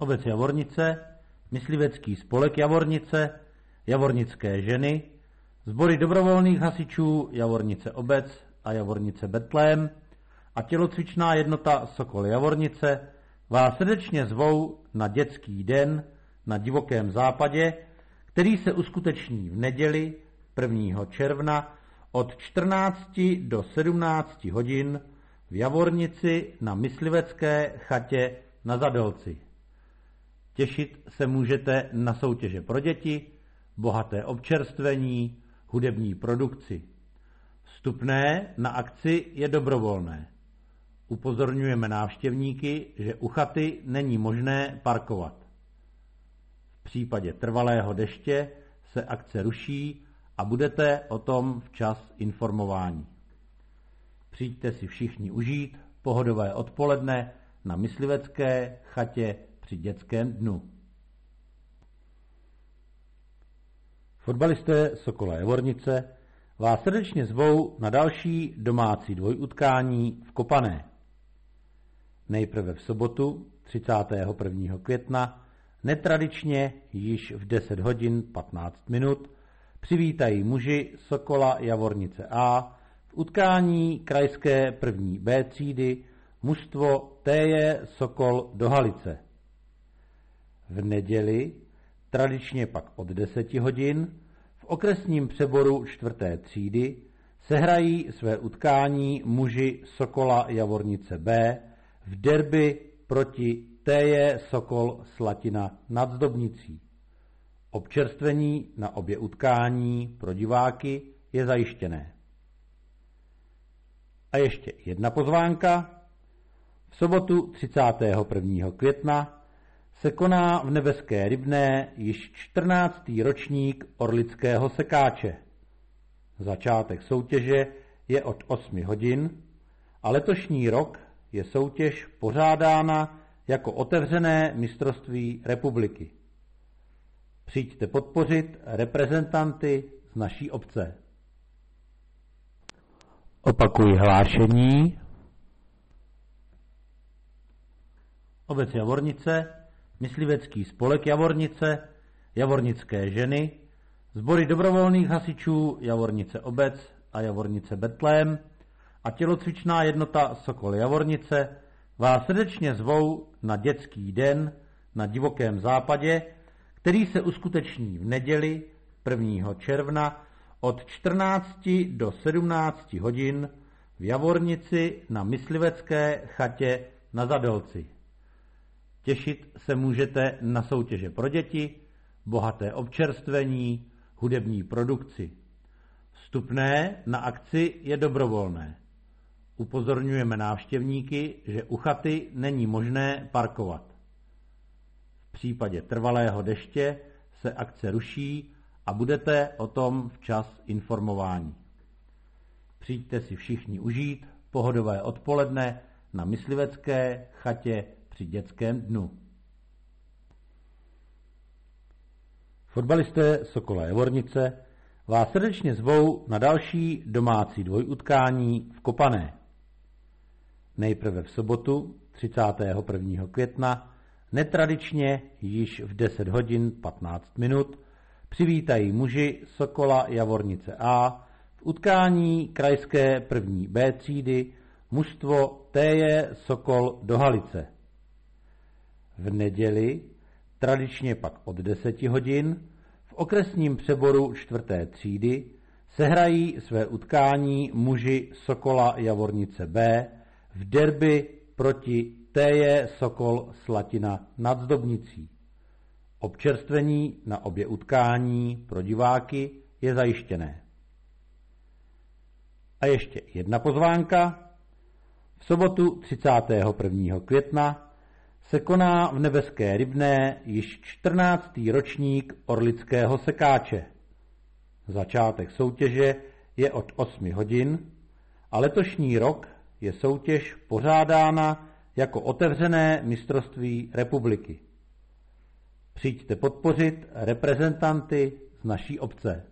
Obec Javornice, myslivecký spolek Javornice, javornické ženy, sbory dobrovolných hasičů Javornice obec a Javornice Betlém a tělocvičná jednota Sokol Javornice vás srdečně zvou na dětský den na Divokém západě, který se uskuteční v neděli 1. června od 14 do 17 hodin v Javornici na myslivecké chatě na Zadelci. Těšit se můžete na soutěže pro děti, bohaté občerstvení, hudební produkci. Vstupné na akci je dobrovolné. Upozorňujeme návštěvníky, že u chaty není možné parkovat. V případě trvalého deště se akce ruší a budete o tom včas informováni. Přijďte si všichni užít pohodové odpoledne na myslivecké chatě při dětském dnu. Fotbalisté Sokola Javornice vás srdečně zvou na další domácí dvojutkání v Kopané. Nejprve v sobotu 31. května netradičně již v 10 hodin 15 minut přivítají muži Sokola Javornice A v utkání krajské 1. B třídy mužstvo Téje Sokol do Halice. V neděli, tradičně pak od 10 hodin, v okresním přeboru 4. třídy sehrají své utkání muži Sokola Javornice B v derby proti Téje Sokol Slatina nad Zdobnicí. Občerstvení na obě utkání pro diváky je zajištěné. A ještě jedna pozvánka. V sobotu 31. května se koná v Nebeské Rybné již 14. ročník orlického sekáče. Začátek soutěže je od 8 hodin a letošní rok je soutěž pořádána jako otevřené mistrovství republiky. Přijďte podpořit reprezentanty z naší obce. Opakuji hlášení. Obec Javornice, myslivecký spolek Javornice, javornické ženy, sbory dobrovolných hasičů Javornice obec a Javornice Betlém a tělocvičná jednota Sokol Javornice vás srdečně zvou na dětský den na Divokém západě, který se uskuteční v neděli 1. června od 14 do 17 hodin v Javornici na myslivecké chatě na Zadelci. Těšit se můžete na soutěže pro děti, bohaté občerstvení, hudební produkci. Vstupné na akci je dobrovolné. Upozorňujeme návštěvníky, že u chaty není možné parkovat. V případě trvalého deště se akce ruší a budete o tom včas informováni. Přijďte si všichni užít pohodové odpoledne na myslivecké chatě při dětském dnu. Fotbalisté Sokola Javornice vás srdečně zvou na další domácí dvojutkání v Kopané. Nejprve v sobotu 31. května netradičně již v 10 hodin 15 minut přivítají muži Sokola Javornice A v utkání krajské 1. B třídy mužstvo Téje Sokol do Halice. V neděli, tradičně pak od 10 hodin, v okresním přeboru 4. třídy sehrají své utkání muži Sokola Javornice B v derby proti Téje Sokol Slatina nad Zdobnicí. Občerstvení na obě utkání pro diváky je zajištěné. A ještě jedna pozvánka. V sobotu 31. května se koná v Nebeské Rybné již 14. ročník orlického sekáče. Začátek soutěže je od 8 hodin a letošní rok je soutěž pořádána jako otevřené mistrovství republiky. Přijďte podpořit reprezentanty z naší obce.